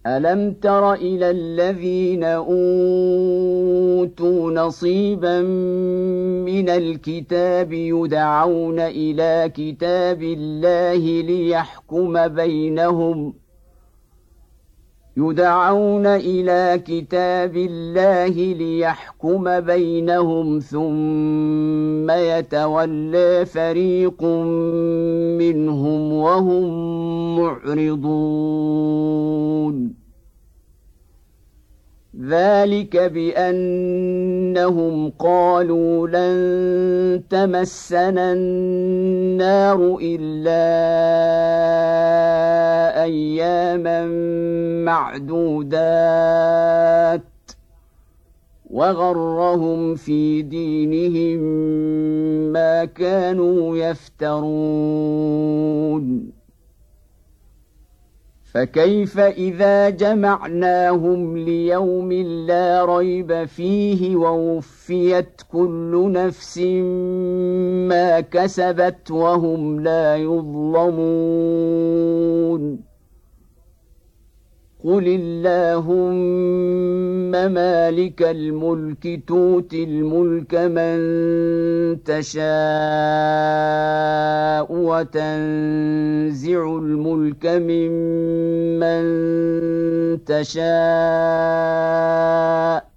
ألم تر إلى الذين أوتوا نصيبا من الكتاب يدعون إلى كتاب الله ليحكم بينهم ثم يتولى فريق منهم وهم معرضون ذلك بأنهم قالوا لن تمسنا النار إلا أياما معدودات وغرهم في دينهم ما كانوا يفترون فكيف إذا جمعناهم ليوم لا ريب فيه ووفيت كل نفس ما كسبت وهم لا يظلمون قل اللهم مالك الملك تؤتي الملك من تشاء وتنزع الملك ممن تشاء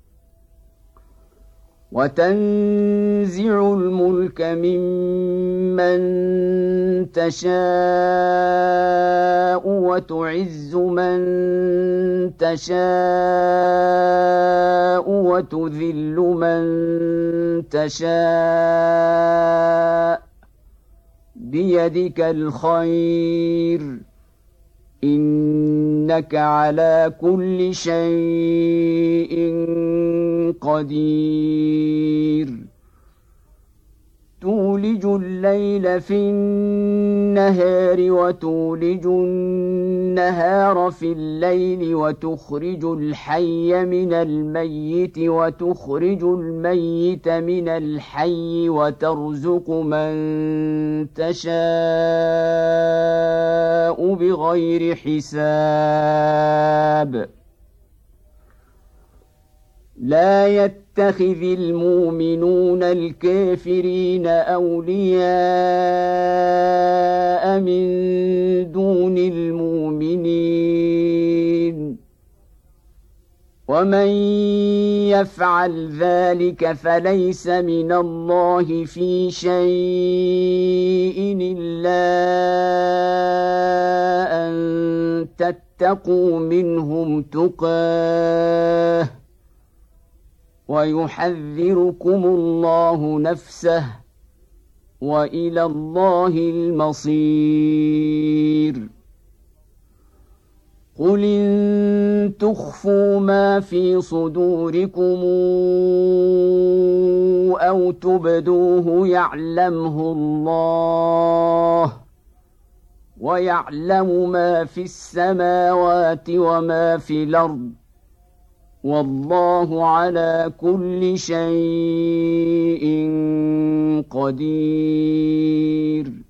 وتعز من تشاء وتذل من تشاء بيدك الخير إنك على كل شيء قدير تولج الليل في النهار وتولج النهار في الليل وتخرج الحي من الميت وتخرج الميت من الحي وترزق من تشاء بغير حساب لا يتخذ المؤمنون الكافرين أولياء من دون المؤمنين ومن يفعل ذلك فليس من الله في شيء إلا أن تتقوا منهم تقاه ويحذركم الله نفسه وإلى الله المصير قل إن تخفوا ما في صدوركم أو تبدوه يعلمه الله ويعلم ما في السماوات وما في الأرض والله على كل شيء قدير